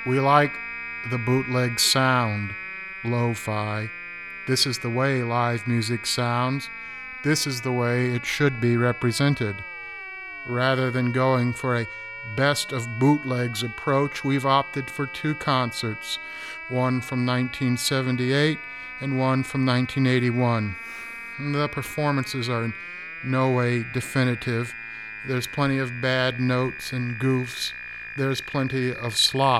We like the bootleg sound, lo-fi. This is the way live music sounds. This is the way it should be represented. Rather than going for a best of bootlegs approach, we've opted for two concerts, one from 1978 and one from 1981. The performances are in no way definitive. There's plenty of bad notes and goofs. There's plenty of slop.